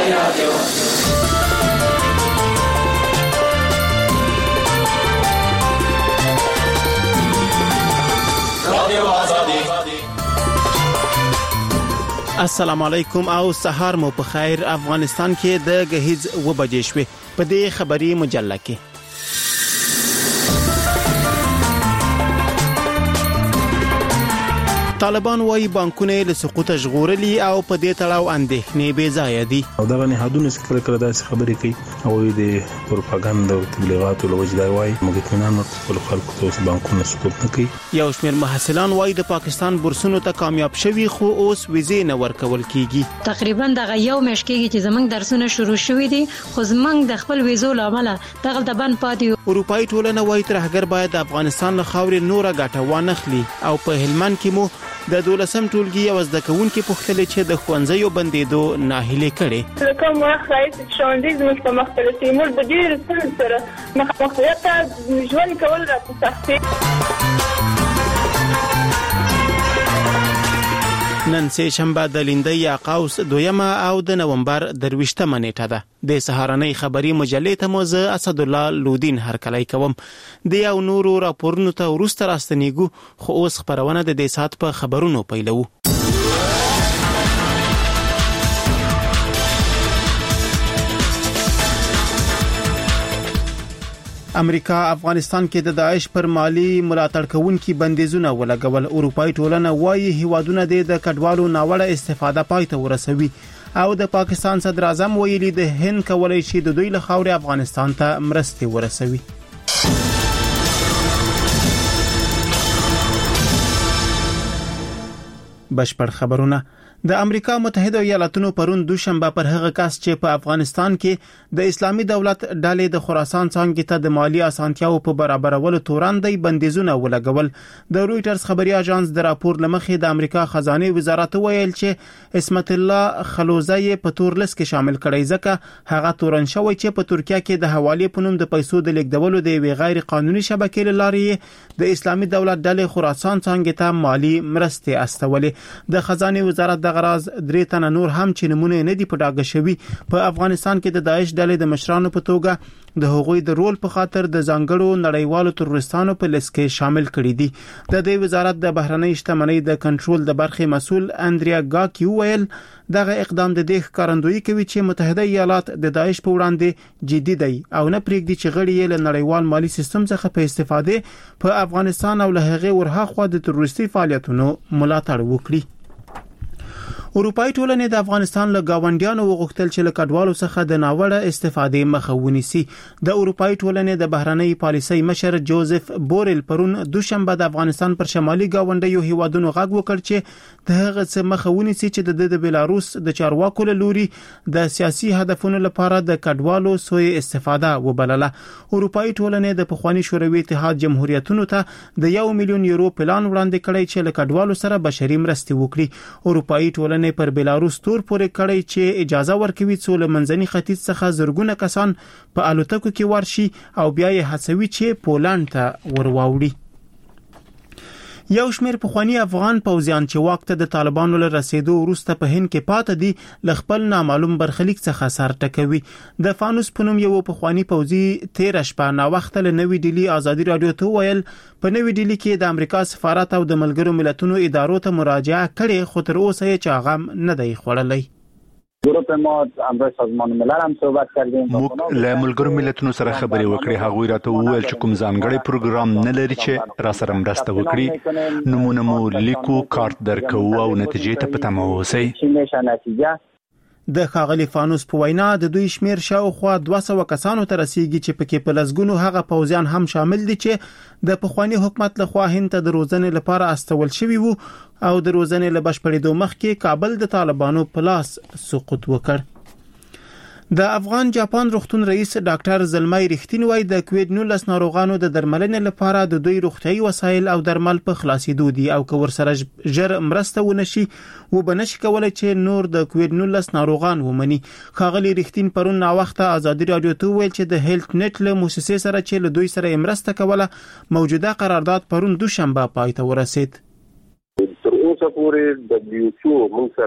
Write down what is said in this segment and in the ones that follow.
السلام علیکم او سهار مو په خیر. افغانستان کې د غهیز و بجې شوې په دې خبري مجله کې طالبان وايي بانکونه له سقوط ژغورلي او په دې تړاو اندېښنې بې ځای دي. او دغه نهادونه څخه کړه داسې خبرې کوي او د پروپاګاندا او تبلیغاتو لوجدای وايي موږ اطمینان ورکړو خلکو ته بانکونه سقوط نه کوي. یو شمېر محصلان وايي د پاکستان بورسونو ته کامیاب شوي خو اوس ویزې نه ورکول کیږي. تقریبا دغه یو میاشت کېږي چې زمنګ درسونه شروع شوي دي خو زمنګ د خپل ویزو لامل دغه د بند پاتې. اروپאי ټولنه وايي ترهګر باید د افغانستان له خاورې نوره ګټه وانخلي او په هلمند کې مو د 12 ټولګي او زده کوونکو پوښتنه چې د ښوونځیو بندیدو ناهیلي کړي. کوم وخت راځي چې ښوونځي زموږ په مختلف تیمور د ډېر سره مخاطبات ژوند کول راته سختي. نن سه شنبه د لیندۍ یا قوس دویمه او د نومبر 23مه نیټه ده. د سهارنۍ خبري مجلې ته موزه اسد الله لودین هرکلی کوم. د یو نورو راپورونو ته ورسته راستنیګو خو اوس خبرونه د دې سات په خبرونو پیلو. امریکا افغانستان کې د داعش پر مالی ملاتړ کوونکي بندیزونه ولګول. اروپאי ټولنه وايي هیوادونه د کډوالو ناوړه استفاده پای ته ورسوي او د پاکستان صدر اعظم ویلي د هند کولای شي د دوی له خاورې افغانستان ته مرستې ورسوي. بشپړ خبرونه. د امریکا متحده ایالاتونو پرون دوشنبه پر هغه کس چې په افغانستان کې د اسلامي دولت ډلې د خراسان څنګه ته د مالی اسانتیاو په برابرولو توراندې بندیزونه ولګول. د رويټرز خبري اژانس د راپور لمخې د امریکا خزانه وزارت ویل چې اسمت الله خلوزی په تورلس کې شامل کړي ځکه هغه تورن شوی چې په ترکیه کې د حواله پونم د پیسو د لیږدولو د غیر قانوني شبکې لارې د اسلامي دولت ډلې خراسان څنګه ته مالی مرستې استولې. د خزانه وزارت غراز درې تنه نور هم چې نمونه نه دی پټاګه شوی په افغانستان کې د داعش ډلې د مشرانو په توګه د هغوی د رول په خاطر د ځانګړو نړیوالو تروریستانو په لیست کې شامل کړي دي. د دې وزارت د بهرنۍ شتمنۍ د کنټرول د برخې مسؤل اندریا گاکی ویل دغه اقدام د دې ښکارندویي کوي چې متحده ایالات د داعش په وړاندې جدي دي او نه پرېږدي چې غړي یې له نړیوال مالی سیستم څخه په استفاده په افغانستان او له هغه ورها خوا د تروریستي فعالیتونو ملاتړ وکړي. اروپאי ټولنه د افغانستان له گاونډیانو وغوښتل چې له کډوالو څخه د ناوړه استفادې مخه ونیسي. د اروپאי ټولنې د بهرنۍ پالیسۍ مشر جوزف بورل پرون دوشنبه د افغانستان پر شمالي گاونډیو هیوادونو غږ وکړ چې د هغه څه مخه ونیسي چې د بلاروس د چارواکو له لوري د سیاسي هدفونو لپاره د کډوالو سوء استفاده وبلله. اروپאי ټولنه د پخوانی شوروي اتحاد جمهوریتونو ته د 1 میلیون یورو پلان وړاندې کړی چې له کډوالو سره بشري مرستې وکړي. اروپאי ټولنه پر بلاروس تور پورې کړی چې اجازه ورکوي څو له منځني ختیځ څخه زرګونه کسان په الوتکو کې ورشي او بیا یې هڅوي چې پولند ته ورواوړي. یو شمېر پخوانی افغان پوځیان چې واک ته د طالبانو له رسیدو وروسته په هند کې پاتې دي ل خپل نامعلوم برخلیک څخه سر ټکوي. د فانوس پنوم یو پخوانی پوځي 13 شپه نا وخت له نوې ډیلی ازادي رادیو ته ویل په نوې ډیلی کې د امریکا سفارت او د ملګرو ملتونو ادارو ته مراجعه کړې خو تر اوسه یې چاغم نه دی خوړلی. گروه ما امروز سازمان ملل هم صحبت کردیم. موږ له ملګرو ملتونو سره خبرې وکړې. هغوی راته وویل چې کوم ځانګړی پروګرام نه لري چې را سره مرسته وکړي. نمونه مو لیکو، کارت درکو او نتیجې ته په تمه اوسئ. د ښاغلي فانوس په وینا د دوی شمیر شاوخوا 200 کسانو ته رسیدي چې پکې په لسګونو هغه پوځیان هم شامل دي چې د پخوانی حکومت لخوا هند ته د روزنې لپاره استول شوی وو او د روزنې له بشپړېدو مخکې کابل د طالبانو په لاس سقوط وکړ. د افغان جاپان روغتون رئیس ډاکټر زلمای رښتین وای د کووید-19 ناروغانو د درملنې لپاره د دوی روغتيایي وسایل او درمل په خلاصېدو دي او که ورسره ژر مرسته ونشي و بنشي کولای چې نور د کووید-19 ناروغان ومني. ښاغلي رښتین پرون نا وخته ازادي رادیو ته ویل چې د هیلث نت له مؤسسې سره چې له دوی سره مرسته کوله موجوده قرارداد پرون دوشنبه پای ته ورسید. تر اوسه پورې د WHO موږ سره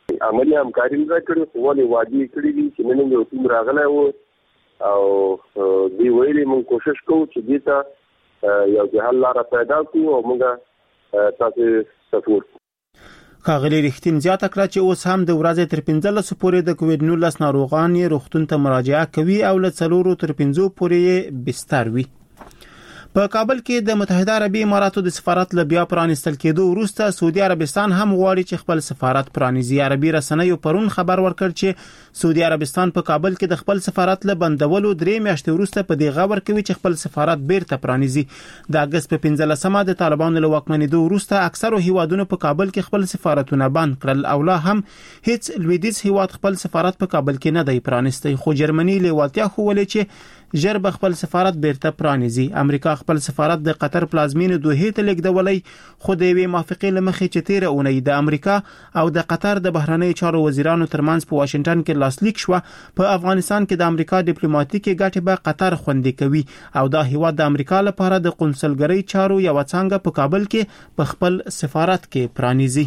عملی همکاري نه کړې خو ولې وادي کړې دي چې نن یو ټیم راغلی و او دی ویلي موږ کوشش کوو چې دې ته یو د حل لاره پیدا کړو او موږ تاسو سپورټ ښاغلي رښتین زیاته کړه چې اوس هم د ورځې تر 15 پورې د کووډ-19 ناروغان یې روغتون ته مراجعه کوي او له 4 تر 5 پورې بستر وي. په کابل کې د متحده عربي اماراتو د سفارت له بیا پرانیستل کېدو وروسته سعودي عربستان هم غواړي چې خپل سفارت پرانیزي. عربي رسنیو پرون خبر ورکړ چې سعودي عربستان په کابل کې د خپل سفارت له بندولو 3 میاشتې وروسته په دې غور کوي چې خپل سفارت بیرته پرانیزي. د اگست په 15مه د طالبانو له واکمنېدو وروسته اکثرو هیوادونو په کابل کې خپل سفارتونه بند کړل او لا هم هیڅ لویدیځ هیواد خپل سفارت په کابل کې نه دی پرانیستی. خو جرمني لیوالتیا خوولې چې ژر به خپل سفارت بیرته پرانیزي. امریکا خپل سفارت د قطر پلازمینې دوحې ته لیږدولی خو د یوې موافقې له مخې چې تیره اونۍ د امریکا او د قطر د بهرنۍ چارو وزیرانو ترمنځ په واشنگټن کې لاسلیک شو، په افغانستان کې د امریکا ډیپلوماټیکي ګټې به قطر خوندي کوي او دا هیواد د امریکا لپاره د قونسلګرۍ چارو یو څنګه په کابل کې په خپل سفارت کې پرانیزي.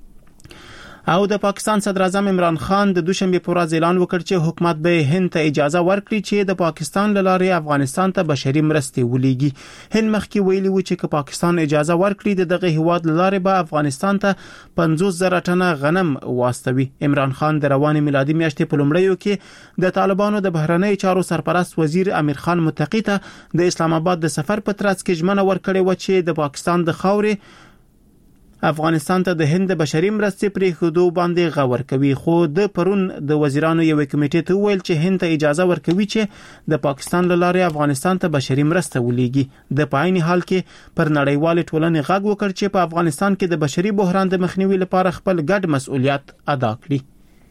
او د پاکستان صدر اعظم عمران خان د دوشنبه په ورځ اعلان وکړ چې حکومت به هند ته اجازه ورکړي چې د پاکستان له لارې افغانستان ته بشري مرستې ولېږي. هند مخکې ویلي و چې که پاکستان اجازه ورکړي د دغه هیواد له لارې به افغانستان ته 50,000 ټنه غنم واستوي. عمران خان د روانې میلادي میاشتې په لومړیو کې د طالبانو د بهرنۍ چارو سرپرست وزیر امیر خان متقی ته د اسلام آباد د سفر په ترڅ کې ژمنه ورکړې و چې د پاکستان د خاورې افغانستان ته د هند بشري مرستې پرې خودو باندې غور کوي. خو د پرون د وزیرانو یو کمیټې ته ویل چې هند ته اجازه ورکوي چې د پاکستان له لارې افغانستان ته بشري مرسته ولېږي. د پاین حال کې پر نړیوال ټولنې غږ وکړ چې په افغانستان کې د بشري بحران د مخنیوي لپاره خپل ګډ مسؤلیت ادا کړي.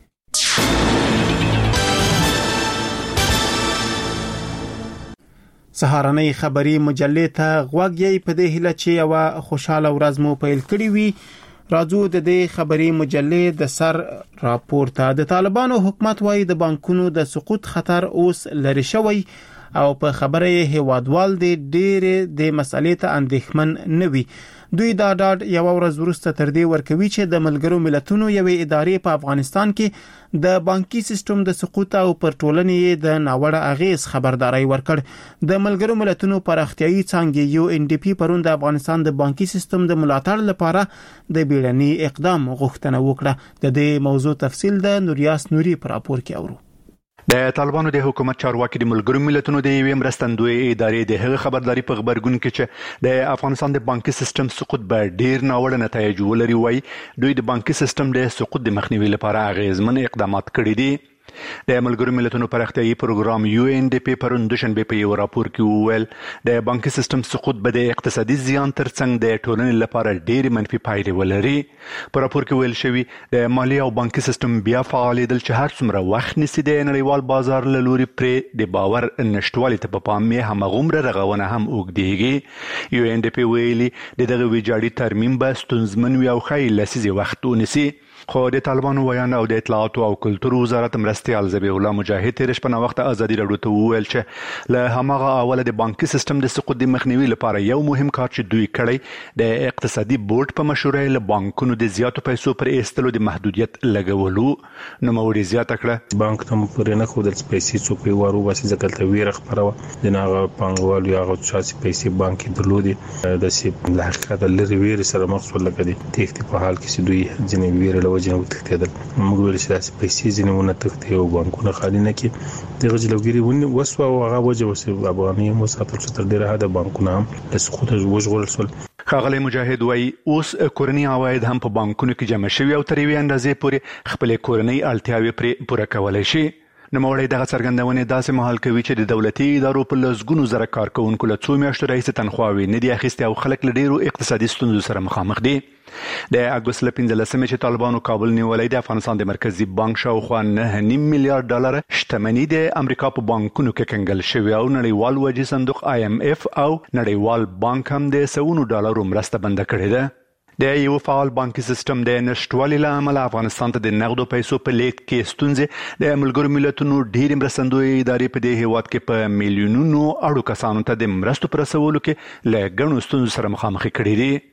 سهارنۍ خبري مجلې ته غوږ یې په دې هیله چې یو خوشاله ورځ مو پیل کړی وي. راځو د دې خبري مجلې د سر راپور ته. د طالبانو حکومت وايي د بانکونو د سقوط خطر اوس لري شوی او په خبره هیوادوال د ډېرې د مسلې ته اندېښمن نه وي. دوی دا ډاډ یو ورځ وروسته تر دې ورکوي چې د ملګرو ملتونو یوې ادارې په افغانستان کې د بانکي سیستم د سقوط او پر ټولنې د ناوړه اغیز خبرداري ورکړ. د ملګرو ملتونو پراختیایي څانګې UNDP پرون د افغانستان د بانکي سیستم د ملاتړ لپاره د بیړني اقدام غوښتنه وکړه. د دې موضوع تفصیل د نوریاس نوري پر راپور کې اورو. د طالبانو د حکومت چارواکي د ملګرو ملتونو د یوې مرستندوی ادارې د هغه خبرداري په خبرګون کې چې د افغانستان د بانکي سیستم سقوط به ډیر ناوړه نتایج ولري وایي دوی د بانکي سیستم د سقوط د مخنیوي لپاره اغیزمن اقدامات کړي دي. د ملګرو ملتونو پراختیایي پروګرام UNDP پرون دوشنبه په یو راپور کې وویل د بانکي سیستم سقوط به د اقتصادي زیان ترڅنګ د ټولنې لپاره ډېر منفي پایلې ولري. په راپور کې ویل شوی د مالی او بانکي سیستم بیا فعالېدل چې هر څومره وخت نیسي د نړیوال بازار له لوري پرې د باور نشټوالي ته په پام یې همغومره رغونه هم اوږدېږي. UNDP ویلي د دغه ویجاړي ترمیم به ستونزمن وي او ښایي لسیزې وخت ونیسي. خو د طالبانو ویان او د اطلاعاتو او کلتور وزارت مرستیال ذبیح الله مجاهد تیر شپه وخت ازادي راډیو ته وویل چې له همغه اوله د بانکي سیستم د سقوط د مخنیوي لپاره یو مهم کار چې دوی کړی د اقتصادي بورډ په مشوره له بانکونو د زیاتو پیسو پر ایستلو د محدودیت لګولو. نو موري زیاته کړه بانک ته پرې نه خو د پیسې څو په وارو واسي ځکه ته ویره خبره د ناغه پنګوال یا غو شاسي پیسې بانک درلودي د سي له حقیقت لري ویره سره مخصوص لګدي تختی په حال کې دوی ځنې ویره لوجه وتښتیدل. موږ ویل چې داسې پیسې ځینونه تختی او بانکونه خالي نه کی دغه جلوګيري ونی وسو او هغه وجه وسه افغاني مسافر څخه تر ډیره هدا بانکونه هم د سقوط وژغورل شول. ښاغلی مجاهد وایي اوس کورني عواید هم په بانکونو کې جمع شوي او تر یوې اندازې پورې خپلې کورنۍ اړتیاوې پرې پوره کولی شي. نوموړی دغه څرګندونې داسې مهال کوي چې د دولتي ادارو په لسګونو زره کارکوونکو له څو میاشتو راهیسې تنخواوې نه دي اخیستې او خلک له ډېرو اقتصادي ستونزو سره مخامخ دي. د اګوست له 15مې چې طالبانو کابل نیولی د افغانستان د مرکزي بانک شاوخوا 9.5 میلیارډ ډالر شتمني د امریکا په بانکونو کې کنګل شوې او نړیوال وجې صندوق IMF او نړیوال بانک هم د سوونو ډالرو مرسته بنده کړې ده. د یو فعال بانکي سیستم د نشټوالي له امله افغانستان ته د نغدو پیسو په لیږد کې ستونزې د ملګرو ملتونو ډېرې مرستندویې ادارې په دې هیواد کې په میلیونونو اړو کسانو ته د مرستو په رسولو کې له ګڼو ستونزو سره مخامخ کړي دي.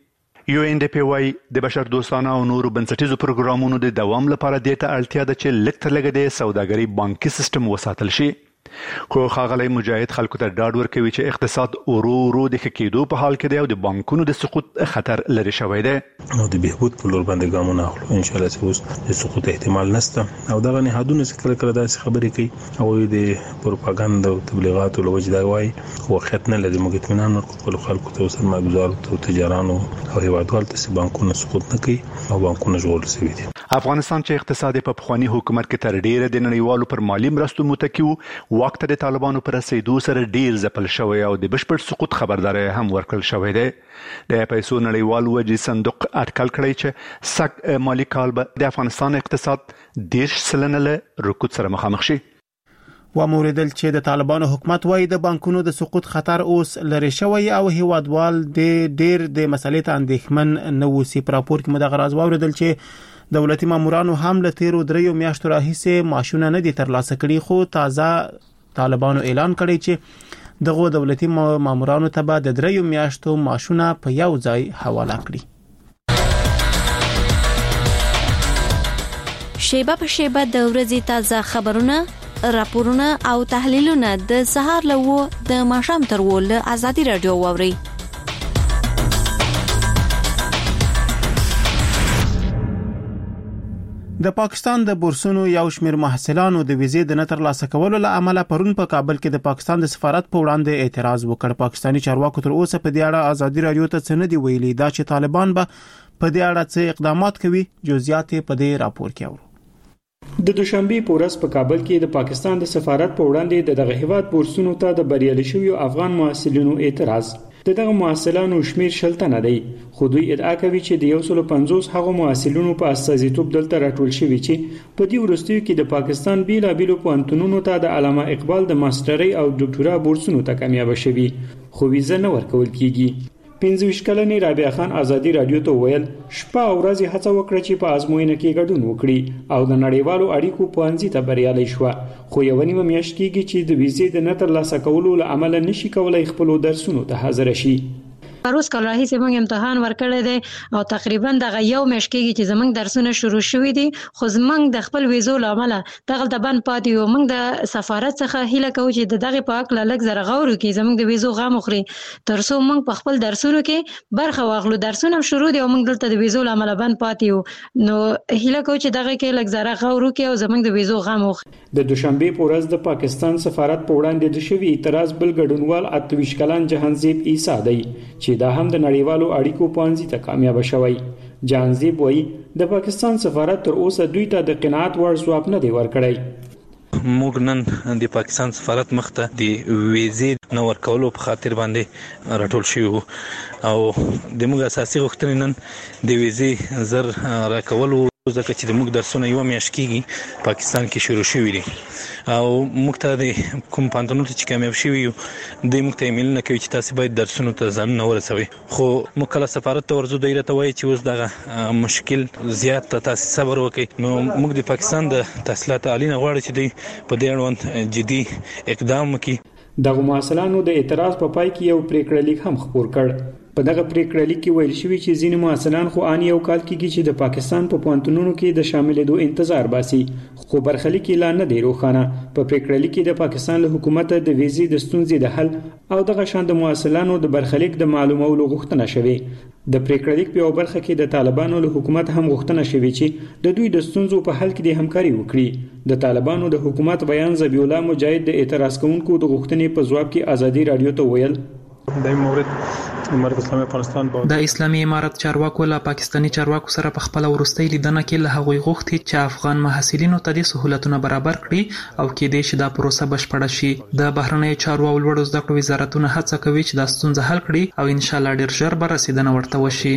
UNDP د بشر دوستانه او نورو بنسټیزو پروګرامونو د دوام لپاره د ته اړتیا ده چې لږ تر لږه د سوداګري بانکي سیستم وساتل شي. خو ښاغلی مجاهد خلکو ته ډاډ ورکوي چې اقتصاد ورو د ښه کېدو په حال کې دی او د بانکونو د سقوط خطر لرې شوی دی. نو د بهبود په لور باندې ګامونه اخلو ان شاء الله چې اوس د سقوط احتمال نشته او دغه نهادونه چې کله کله داسې خبرې کوي او د پروپاګاندا او تبلیغاتو له وجې دا وایي خو وخت نه لري. موږ اطمینان ورکړو خپل خلکو ته سرمایه‌ګزارو ته تجارانو او هیوادوالو ته چې بانکونه سقوط نه کوي او بانکونه ژغورل شوي دي. افغانستان چې اقتصاد په پخوانی حکومت کې تر ډیره د نړیوالو پر مالی مرستو متکی وو، وخت د طالبانو پر رسیدو سره ډیر ځپل شوی او د بشپړ سقوط خبرداري هم ورکړل شوی دی. د پیسو نړیوال وجې صندوق اټکل کړی چې سږ مالی کال به د افغانستان اقتصاد 10% له رکود سره مخامخ شي. وموردل چې د طالبانو حکومت وايي د بانکونو د سقوط خطر اوس لري شوی او هیوادوال د ډیر د مسلې ته اندېښمن نه وسی. پر راپور کې مدغه راز واوریدل چې دولتي مامورانو هم له تیرو 3 میاشتو راهیسې معاشونه نه دي ترلاسه کړي، خو تازه طالبانو اعلان کړی چې دغه دولتي مامورانو ته به د 3 میاشتو معاشونه په یو ځای حواله کړي. شیبه په شیبه د ورځې تازه خبرونه، راپورونه او تحلیلونه د سهار له د ماښام تر ول آزادي رادیو واوري. د پاکستان د بورسونو یو شمېر محصلانو د ویزې د نتر لاسه کولو له امله پرون په کابل کې د پاکستان د سفارت په وړاندې اعتراض وکړ. پاکستاني چارواکو تر اوسه په دې اړه آزادي رادیو ته څه نه دی ویلي. دا چې طالبان به په دې اړه څه اقدامات کوي، جزئیات په دې راپور کې اورو. د دوشنبه په ورځ په کابل کې د پاکستان د سفارت په وړاندې دغه هیواد بورسونو ته د بریالي شویو افغان محصلینو اعتراض. دغه محصلانو شمیر شلتنه دی، خو دوی ادعا کوي چې د 150 هغو محصلینو په استازیتوب دلته راټول شوي چې په دې وروستیو کې د پاکستان بیلابیلو پوهنتونونو ته د علامه اقبال د ماسترۍ او ډاکټورا بورسونو ته کامیاب شوي، خو ویزه نه ورکول کیږي. 25 کلنې رابعه خان آزادي رادیو ته ویل شپه او ورځ هڅه وکړه چې په ازموینه کې ګډون وکړي او د نړیوالو اړیکو پوهنځي ته بریالي شو، خو یو نیمه میاشت کېږي چې د ویزې د نتر لاسه کولو له امله نشي کولای خپل درسونو ته حاضر شي. پروس کال راهیسې موږ امتحان ورکړی دی او تقریبا دغه یو میاشت کېږي چې زموږ درسونه شروع شوي دي، خو زموږ د خپل ویزو له امله دغلته بند پاتې یو. موږ د سفارت څخه هیله کوو چې د دغې په هکله لږ زره غور وکړي، زموږ د ویزو غم وخوري تر څو موږ په خپل درسونو کې برخه واخلو. درسونه هم شروع دي او موږ دلته د ویزو له امله بند پاتې یو، نو هیله کوو چې دغه کې لږ زره غور وکړي او زموږ د ویزو غم وخوري. د دوشنبه په ورځ د پاکستان سفارت په وړاندې د شوی اعتراض بل ګډونوال 28 کلن جهانزیب عیسی دی چې دا هم د نړیوالو اړیکو پوهنځي ته کامیاب شوی. جهانزیب وایي د پاکستان سفارت تر اوسه دوی ته د قناعت وړ ځواب نه دی ورکړی. موږ نن د پاکستان سفارت مخته د ویزې نو ورکولو په خاطر باندې راټول شوی او د موږ اساسي غوښتنې نن د ویزې زر راکولو ځکه چې د موږ درسونه یو میاشت کېږي پاکستان کې شروع شوي دي او موږ ته د کوم پانتونو چې کامیاب شوي یو د موږ ته ایمیل نه کوي چې تاسو باید درسونو ته ځان نه ورسوي، خو موږ کله سفارت ته ورځو دی راته وایي چې اوس دغه مشکل زیات تاسو صبر وکړئ. نو موږ د پاکستان د تحصیلات عالی نه غواړو چې دوی په دې اړوند جدي اقدام وکړي. دغه محصلانو د اعتراض په پای کې یو پریکړه لیک هم خپور کړ. په دغه پریکړه لیک کې ویل شوی چې ځینې محصلان خو ان یو کال کېږي چې د پاکستان په پوهنتونونو کې د شاملېدو انتظار باسي، خو برخلیک اعلان نه دی روښانه. په پریکړه لیک کې د پاکستان له حکومت د ویزې د ستونزې د حل او دغه شان د محصلانو د برخلیک د معلومولو غوښتنه شوې. د پریکړه لیک په یو برخه کې د طالبانو له حکومت هم غوښتنه شوې چې د دوی د ستونزو په حل کې د همکاري وکړي. د طالبانو د حکومت بیان ذبیح الله مجاهد د اعتراض کوونکو د غوښتنې په ځواب کې آزادي رادیو ته ویل د اسلامي امارت چارواکو له پاکستاني چارواکو سره په خپل ورستۍ لیدنه کې له هغوی غوښتي چې افغان محصلینو ته د سہولتونو برابر کړي او کې د شدا پروسه بشپړه شي. د بهرنیو چارو او لوړو زده کړو وزارتونه هڅه کوي چې دا ستونزه حل کړي او ان شاء الله ډیر ژر به رسیدنه ورته وشي.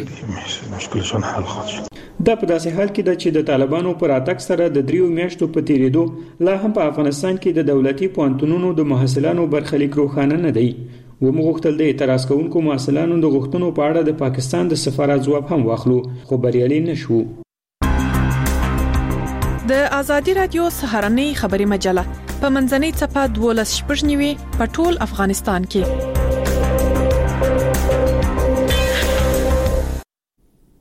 دا په داسې حال کې ده چې د طالبانو پر اتک سره د 3 میاشتو په تیریدو لا هم په افغانستان کې د دولتي پوهنتونونو د محصلانو برخلیک روښانه نه دی. ومو غوښتل د اعتراض کوونکو محصلانو د غوښتنو په اړه د پاکستان د سفارت ځواب هم واخلو، خو بریالي نشو. د آزادي رادیو سهارنۍ خبري مجله په منځنۍ صفحه 12 په ټول افغانستان کې.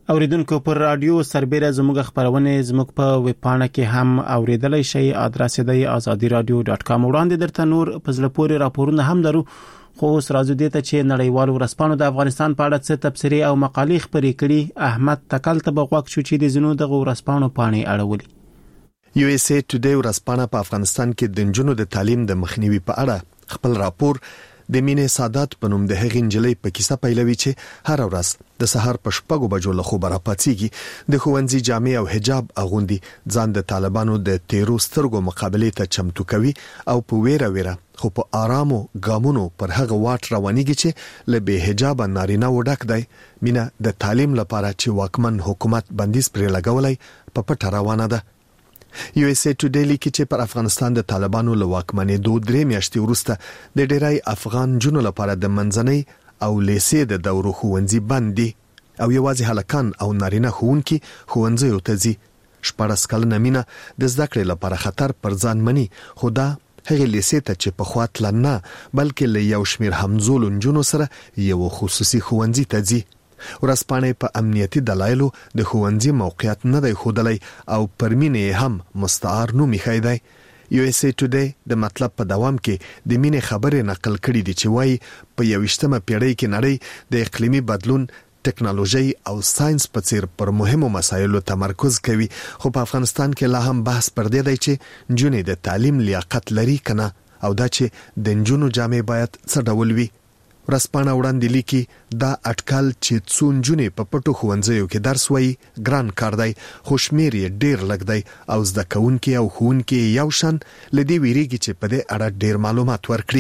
اوریدونکو پر رادیو سربېره زموږ خبرونه زموږ په ویب پاڼه کې هم اوریدلای شئ. ادرس دی azadiradio.com. وړاندې درته نور پزله پورې راپورونه هم درو، خو اوس راځو دې ته چې نړیوالو ورځپاڼو د افغانستان په اړه څه تبصرې او مقالې خپرې کړي. احمد تکل ته بغوښ شو چې د زینو د ورځپاڼو پاڼې اړولې. USA Today ورځپاڼه په افغانستان کې د نجونو د تعلیم د مخنیوي په اړه خپل راپور د مینې سادات په نوم د هغې نجلۍ په کیسه پیلوي چې هر ورځ د سحر په 6 بجو له خوبه راپاڅيږي، د ښوونځي جامې او حجاب اغوندي، ځان د طالبانو د تیرو سترګو مقابله ته چمتو کوي او په ویره خو په آرامو ګامونو پر هغه واټ روانيږي چې له به حجاب نارینه وډک دی. مینه د تعلیم لپاره چې واکمن حکومت بندیز پرې لګولای په پټه روانه ده. USA Today لیکي چې پر افغانستان د طالبانو له واکمنۍ 2 میاشتې وروسته د ډیری افغان جنونو لپاره د منځنۍ او لیسې د دورو ښوونځي بند دي او یوازې هلکان او نارینه ښوونکي ښوونځیو ته ځي. 14 کلنه مینه د زده کړې لپاره خطر پر ځان مني، خو دا هغه لیسې ته چې په خوا تل نه بلکې له یو شمیر همزولو جنونو سره یو خصوصي ښوونځي ته ځي. ورځپاڼه په امنیتي دلایلو د ښوونځي موقعیت نه دی ښودلی او پر مینې هم مستعار نوم یې دی. USA Today د مطلب په دوام کې د مینې خبرې نقل کړي دي چې وایي په 21مه پیړۍ کې نړۍ د اقلیمي بدلون، ټکنالوژي او ساينس په څیر پر مهمو مسایلو تمرکز کوي، خو په افغانستان کې لا هم بحث پر دې دی چې نجونې د تعلیم لیاقت لري کنه او دا چې د نجونو جامې باید څه ډول وي. ورځپاڼه وړاندې لیکي دا اټکل چې څو نجونې په پټو ښوونځیو کې درس وایي ګران کار دی، خو شمیر یې ډیر لږ دی او زده کوونکي او ښوونکي یو شان لدی ویریږي چې په دې اړه ډیر معلومات ورکړي.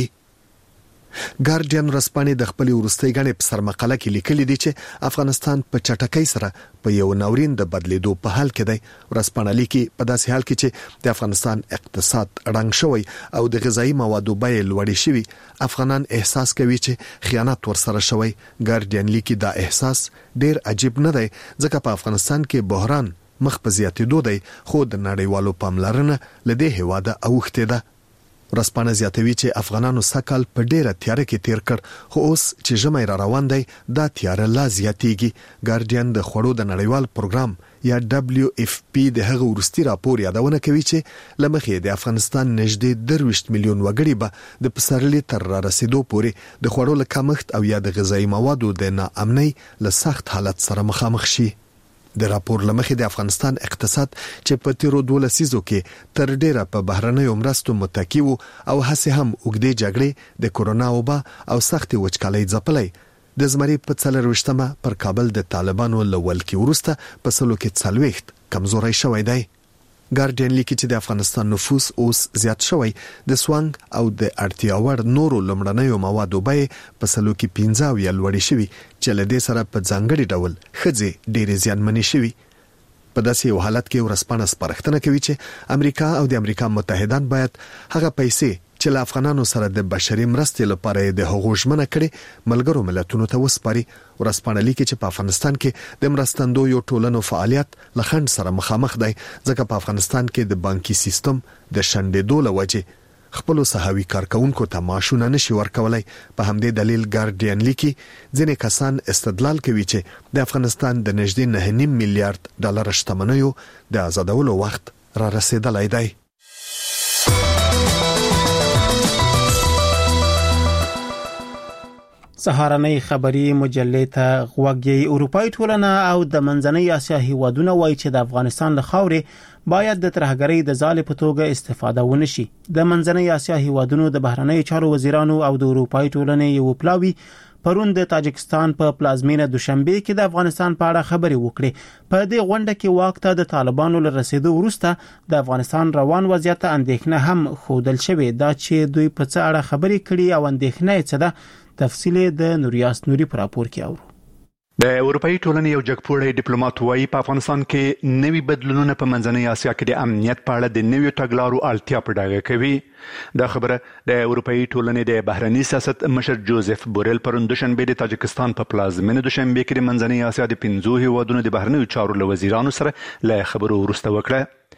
ګارډین ورځپاڼه د خپل ورستۍ غنې په سرمقاله کې لیکلي دي چې افغانستان په چټکۍ سره په یو ناورین د بدلیدو په حال کې دی. ورځپاڼه لیکي په داسې حال کې چې د افغانستان اقتصاد رنګ شوی او د غذایی موادو بیې لوړې شوي، افغانان احساس کوي چې خیانت ورسره شوی. ګارډین لیکي دا احساس ډیر عجیب نه دی ځکه په افغانستان کې بحران مخ په زیاتېدو دی، خو د نړیوالو پاملرنه لدې هواده اوښتې ده. ورځپاڼه زیاتوي چې افغانانو سکهال په ډیره تیاره کې تیر کړ، خو اوس چې ژمی را روان دی دا تیاره لا زیاتېږي. ګارډین د خوړو د نړیوال پروګرام یا WFP د هغه ورستي راپور یادونه کوي چې لمخې د افغانستان نږدې 23 میلیون وګړي به د پسرلي تر را رسیدو پورې د خوړو له کمښت او یا د غذایی موادو د ناامنۍ له سخت حالت سره مخامخ شي. د راپور لمخې د افغانستان اقتصاد چې په تیرو 12 لسیزو کې تر ډیره په بهرنیو مرستو متکی وو او هڅه هم وګړي جګړې د کورونا وبا او سختي وچکالۍ ځپلې، د زمري په 24مه پر کابل د طالبانو لول کې ورسته په سلو کې 40 کمزوري شوی دی. ګارډین لیکي چې د افغانستان نفوس اوس زیات شوی، د سوانګ او د اړتیا وړ نورو لمړنیو موادو بیې په سلو کې 15 یا لوړې شوي چې له دې سره په ځانګړي ډول ښځې ډېرې زیانمنې شوي. په داسې یو حالت کې ورځپاڼه سپارښتنه کوي چې امریکا او د امریکا متحدان باید هغه پیسې چې له افغانانو سره د بشري مرستې لپاره د هغو ژمنه کړي ملګرو ملتونو ته وسپاري. ورځپاڼه لیکي چې په افغانستان کې د مرستندویو ټولنو فعالیت له خنډ سره مخامخ دی ځکه په افغانستان کې د بانکي سیستم د شنډېدو له وجې خپل سهاوي کارکونکو ته معاشونه نشي ورکولای. په همدې دلیل ګارډین لیکي ځینې کسان استدلال کوي چې د افغانستان د نږدې 9.5 میلیارډ ډالر شتمنیو د آزادولو وخت را رسیدلی دی. سهارنۍ خبری مجلې ته غوږی. اروپאי ټولنه او د منځنۍ اسیا هیوادونه وایي چې د افغانستان له خاورې باید د ترهګرۍ د ځال په توګه استفاده ونشي. د منځنۍ اسیا هیوادونو د بهرنۍ چارو وزیرانو او د اروپאי ټولنې یو پلاوی پرون د تاجکستان په پلازمینه دوشنبه کې د افغانستان په اړه خبرې وکړې. په دې غونډه کې واک ته د طالبانو له رسیدو وروسته د افغانستان روان وضعیت اندېښنه هم ښودل شوې ده چې دوی په څه اړه خبرې کړي او اندېښنه یې څه ده. تفصیل د نوریاس نوري پر راپور کې اورو. د اروپאי ټولنې یو جګپوړی ډیپلوماټ وایي په افغانستان کې نوي بدلونونه په منځنۍ اسیا کې د امنیت په اړه د نویو تګلارو اړتیا په ډاګه کوي. دا خبره د اروپאי ټولنې د بهرنی سیاست مشر جوزف بورل پرون دوشنبه د تاجکستان په پلازمینه دوشنبه کې د منځنۍ اسیا د 15 هیوادونو د بهرنیو چارو له وزیرانو سره له خبرو وروسته وکړه.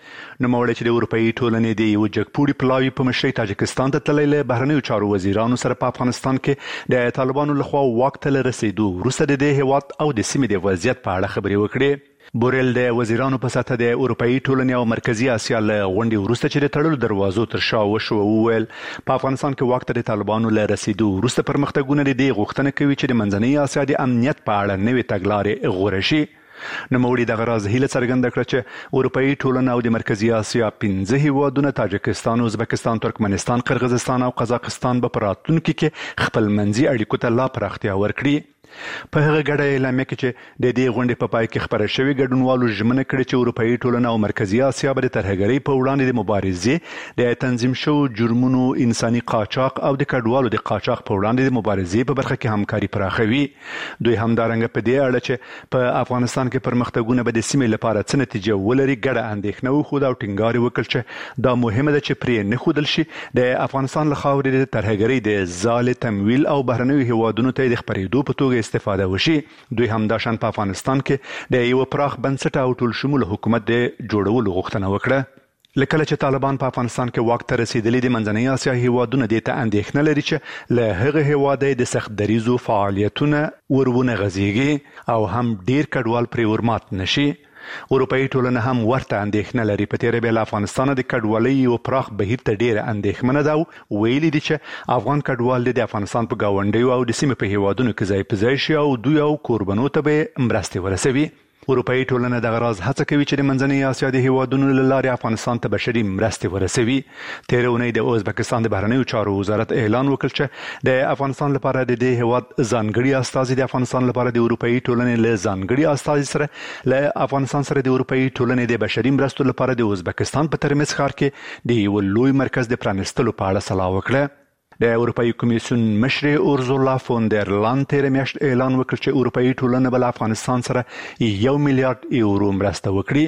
نوموړی چې د اروپאי ټولنې د یو جګپوړي پلاوي په مشرۍ تاجکستان ته تللی له بهرنیو چارو وزیرانو سره په افغانستان کې د طالبانو لخوا واک ته رسیدو وروسته د هیواد او د سیمې د وضعیت په اړه خبرې وکړې. بورل د وزیرانو په ساته د اروپאי ټولنې او مرکزی اسیا له غونډې وروسته چې د تړلو دروازو تر شا وشو وویل په افغانستان کې واک ته د طالبانو له رسیدو وروسته پرمختګونه د دې غوښتنه کوي چې د منځنۍ اسیا د امنیت په اړه نوې تګلارې غوره شي. نوموړي دغه راز هیله څرګنده کړه چې اروپאי ټولنه او د مرکزی اسیا 15 هیوادونه تاجکستان، ازبکستان، ترکمنستان، قرغیزستان او قزاقستان به په راتلونکي کې خپل منځي اړیکو ته لا پراختیا ورکړي. په هغه ګډه اعلامیه کې چې د دې غونډې په پای کې خبره شوې ګډونوالو ژمنه کړې چې اروپאי ټولنه او مرکزی اسیا به د ترهګرۍ په وړاندې د مبارزې د تنظیم شوو جرمونو، انساني قاچاق او د کډوالو د قاچاق په وړاندې د مبارزې په برخه کې همکاري پراخوي. دوی همدارنګه په دې اړه چې په افغانستان کې پرمختګونه به د سیمې لپاره څه نتیجه ولري ګډه اندېښنه وښوده او ټینګار وکړ چې دا مهمه ده چې پرې نه ښودل شي د افغانستان له خاورې د ترهګرۍ د ځال تمویل او بهرنیو هیوادونو ته د خپرېدو په توګه استفاده وشي. دوی همداشان په افغانستان کې د یو پراخ بنسټ او ټول شمول حکومت د جوړولو غوښتنه وکړه. لکه چې طالبان په افغانستان کې واک ته رسیدلي د منځنۍ اسیا هیوادونه دې ته اندېښنه لري چې له هغه هیواده د سخت دریزو فعالیتونه ورونه غځيږي او هم ډیر کډوال پرې ورمات نشي. اروپאי ټولنه هم ورته اندېښنه لري. په تیره بیا له افغانستان د کډوالۍ یو پراخ بهیر ته ډیره اندېښمنه ده او ویلي دي چې افغان کډوال د افغانستان په گاونډیو او د سیمې په هیوادونو کې ځای په ځای شي او دوی او کوربنو ته به مرستې ورسوي. اروپאי ټولنه دغه راز هڅه کوي چې د منځنۍ اسیا د هیوادونو له لارې افغانستان ته بشري مرستې ورسوي. تېره اونۍ د ازبکستان د بهرنیو چارو وزارت اعلان وکړ چې د افغانستان لپاره د دې هیواد ځانګړي استازي د افغانستان لپاره د اروپאי ټولنې له ځانګړي استازي سره له افغانستان سره د اروپאי ټولنې د بشري مرستو لپاره د ازبکستان په ترمز ښار کې د یو لوی مرکز د پرانیستلو په اړه سلا وکړه. د اروپאי کمیسیون مشر اورزولا فون در لاین تېره میاشت اعلان وکړ چې اروپאי ټولنه به له افغانستان سره 1 میلیارډ یورو مرسته وکړي.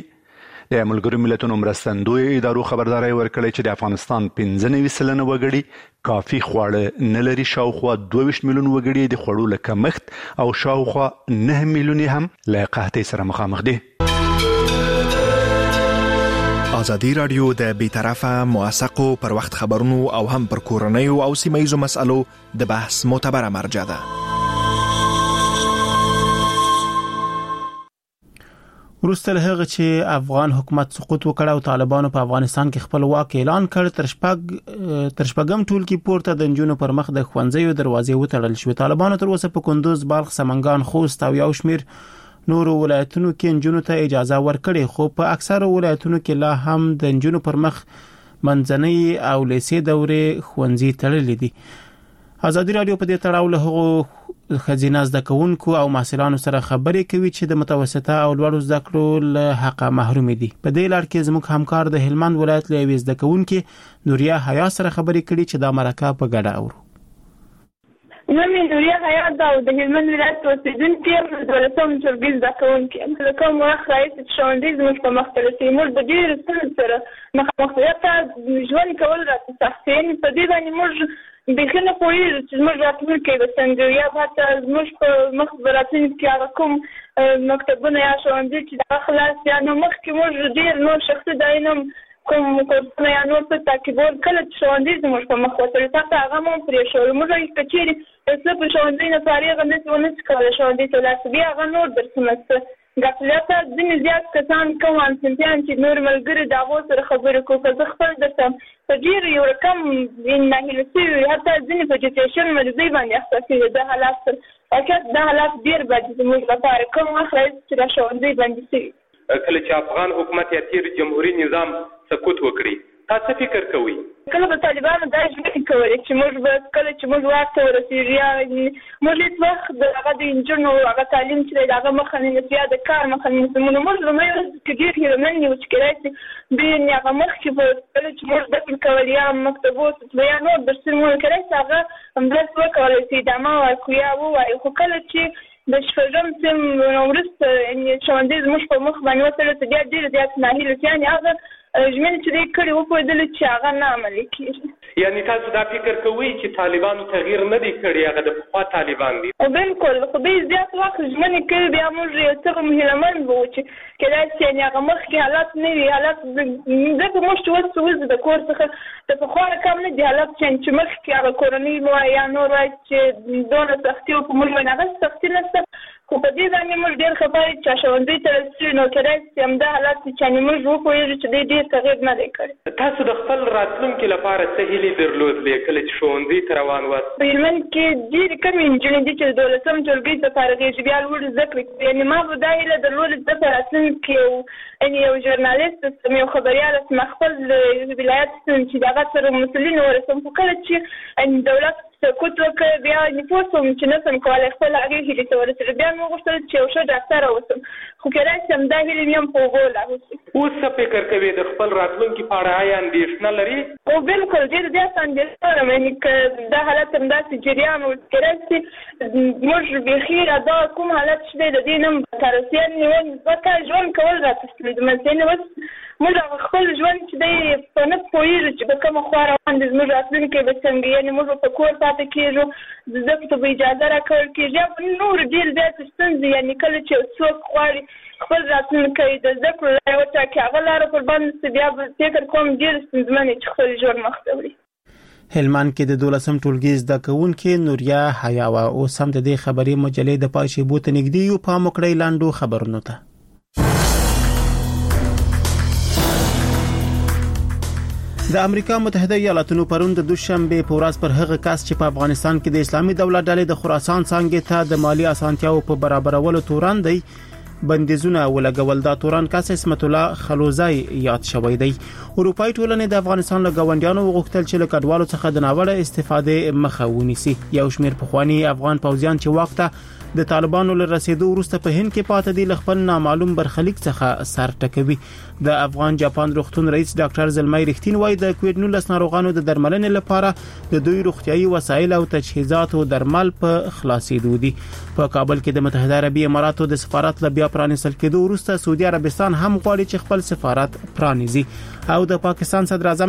د ملګرو ملتونو مرستندوی ادارو خبرداري ورکړې چې د افغانستان 95% وګړي کافي خواړه نه لري. شاوخوا 22 میلیون وګړي د خوړو له کمښت او شاوخوا 9 میلیون هم له قحطۍ سره مخامخ دي. ازادي رادیو د بیطرفه موثقو پر وخت خبرونو او هم پر کورنیو او سیمایي مسالو د بحث معتبره مرجع ده. وروسته له هغه چې افغان حکومت سقوط وکړ او طالبانو په افغانستان کې خپل واک اعلان کړ، تر شپږم ټول کې پورته د نجونو پر مخ د ښوونځیو دروازې وتړل شوې. طالبانو تر اوسه په کندوز، بلخ، سمنګان، خوست او یو شمیر نورو ولایتونو کې نجونو ته اجازه ورکړې، خو په اکثره ولایتونو کې لا هم د نجونو پر مخ منځنۍ او لیسې دورې ښوونځي تړلې دي. ازادي رادیو په دې تړاو له هغو ښځینه زده کوونکو او محصلانو سره خبرې کوي چې د متوسطه او لوړو زده کړو له حقه محروم دي. په دې لړ کې زموږ همکار د هلمند ولایت له یوې زده کوونکې نوریا حیا سره خبرې کړي چې دا مرکه په ګډه اورو. نومي نوریا حیات ده او د هلمند ولایت اوسیدونکې یم. د 12 ټولګي زده کوونکې یم. له کوم وخت راهیسې چې ښوونځي زموږ په مخ ته رسېږي، موږ د ډېرو ستونزو سره مخامخ یو. ته ژوند کول راته سخت دي. په دې باندې موږ بیخي نه پوهېږو چې زموږ راتلونکی به څنګه وي، یا به حتی زموږ په مخ به راتلونکي هغه کوم مکتبونه یا ښوونځي چې دغه خلاص یا نو مخکې موږ ډېر نور شخصي ځایونه کوم کورسونه یا نور څه تعقیبول. کله چې ښوونځي زموږ په مخ وتړي تاسو هغه مو پرېښول. موږ که چېرې څه په ښوونځي نه فارغ ونه شي کولی ښوونځي ته ولاړ شي، بیا هغه نور درسونه څه ګټلته ځینې زیات کسان کوم همصنفیان چې نور ملګري د هغو سره خبرې کوو. که زه خپل درته په ډېر یو رقم ناهیله شوي، حتی ځینې په ډیپریشن مریضۍ باندې اخته شوي. دا حالات سره واقعیت دا حالات ډېر بد دي زموږ لپاره. کوم وخت راځي چې دا ښوونځي بندي شوي. کله چې افغان حکومت یا تیر جمهوریت نظام سقوط وکړي، تاسو فکر کوئ کله به طالبانو دا ژمنې کولې چې موږ به کله چې موږ واک ته ورسېږو یا موږ هېڅ وخت د هغه د نجونو هغه تعلیم چې دی د هغه مخه نه نیسو یا د کار مخه نه نیسو. موږ لومړی ورځ کې ډېر هیله یو چې کېدای شي دوی هغه مخکې به کله چې موږ زده کړې کول یا مکتبو ته یا نور درسونه مو کېدای شي هغه همداسې وکولی شي ادامه ورکړو یا ووایو. خو کله چې د شپږم سیم وروسته ښوونځي زموږ په مخ باندې وتړل شو، بیا ډېر زیات ناهیله شو. یعنې هغه ژمنې چې دوی کړې وپوهېدل چې هغه نه عملي کېږي. یعنی تاسو دا فکر کوئ چې طالبانو تغییر نه دی کړی، هغه د پخوا طالبان دي؟ او بالکل، خو دوی زیات وخت ژمنې کوي، بیا موږ یو څه هیلهمند وو چې کېدای شي یعنې هغه مخکې حالات نه وي، حالات ځکه موږ چې اوس وځو د کور څخه د پخوا رقم نه دي حالات چې مخکې هغه کورنۍ وایي یا نور وایي چې دونه سختي وو، په موږ باندې هغه سختي نشته. خو په دې باندې موږ ډېر خفه یو چې ښوونځي ته رسېږي، نو کېدای شي همدا حالات چې موږ وپوهېږو چې دوی ډېر تغییر نه دی کړی. تاسو د خپل راتلونکي لپاره څه هیلې درلودلې کله چې ښوونځي ته روان واست؟ په هلمند کې ډېرې کمې نجونې دي چې د 12م ټولګي ته فارغېږي، بیا لوړې زده کړې کوي. یعنې ما به دا هیله درلوده چې زه په راتلونکي یو ژورنالیست شم، یو خبریال شم، خپل ولایت چې د هغه سره مسؤلین ورسم. خو کله چې دولت سکوت وکړ، بیا پوه شوم چې نه شم کولی خپل هغې هیلې ته ورسېږم. بیا مې وغوښتل چې یو ښه ډاکټره اوسم، خو کېدای شي همدا هیلې مې هم په اوبو لاهوسي. اوس څه فکر کوې د خپل راتلونکي په اړه آیا اندېښنه لرې؟ او بالکل ډېر زیات اندېښنه لرم، یعنې که دا حالت همداسې جریان و، کېدای شي موږ بیخي دا کوم حالت چې دی د دې نه مترسیان نیول، ځکه ژوند کول راته ستونزمن دي. اوس موږ خپل ژوند چې دی په نه پوهېږو چې په کومه خوا روان دی، زموږ راتلونکی به څنګه، یعنې موږ په کور پاتې کېږو، زده کړو ته به اجازه راکول کېږي، یا به نور ډېر زیاتې ستونزې، یعنې کله چې یو څوک غواړي خپل راتلونکی د زده کړو لاره وټاکي، هغه لاره پر باندې سي، بیا به فکر کوم ډېر ستونزمن چې خپل ژوند مخ ته وړي. هلمند کې د 12م ټولګي زده کوونکې نوریا حیاوه اوس هم د دې خبري مجلې د پای شیبو ته نږدې یو پام وکړئ لاندو خبرونو ته. د امریکا متحده ایالاتونو پرون د دوشنبه په ورځ پر هغه کس چې په افغانستان کې د اسلامي دولت ډلې د خراسان څنګه ته د مالی اسانتیاو په برابرولو تورن دی بندیزونه ولګول. دا تورن کس اسمت الله خلوزای یاد شوی دی. اروپای ټولنې د افغانستان له غونډیانو وغوښتل چې له کډوالو څخه د ناوړه استفادې مخه ونیسي. یو شمېر پخوانی افغان پوځیان چې وخت د طالبانو له رسیدو وروسته په هند کې پاتې دي، خپل نامعلوم برخلیک څخه سر ټکوي. د افغان جاپان روغتون رئیس ډاکټر زلمای رښتین وایي د کووډ-19 ناروغانو د درملنې لپاره د دوی روغتيایي وسایل او تجهیزات او درمل په خلاصېدو دي. په کابل کې د متحده عربي اماراتو د سفارت له بیا پرانیستل کېدو وروسته سعودي عربستان هم غواړي چې خپل سفارت پرانیزي او د پاکستان صدر اعظم